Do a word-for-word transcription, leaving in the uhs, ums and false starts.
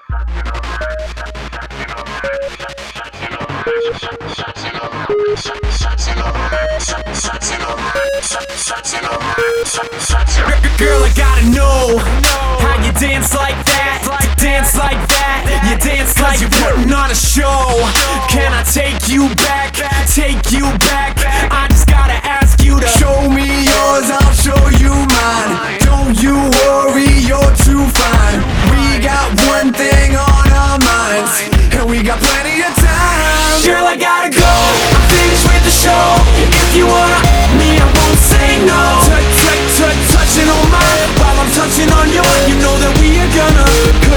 Girl, I gotta know how you dance like that. Dance like that. You dance like you're putting on a show. Can I take you back? Take you back. I just gotta ask you to show me yours, I'll show you mine. Don't you worry, you're too fine. We got one thing on our minds, and we got plenty of time. Girl, I gotta go, I'm finished with the show. If you wanna me, I won't say no. Touch, touch, touch, touching on mine while I'm touching on yours. You know that we are gonna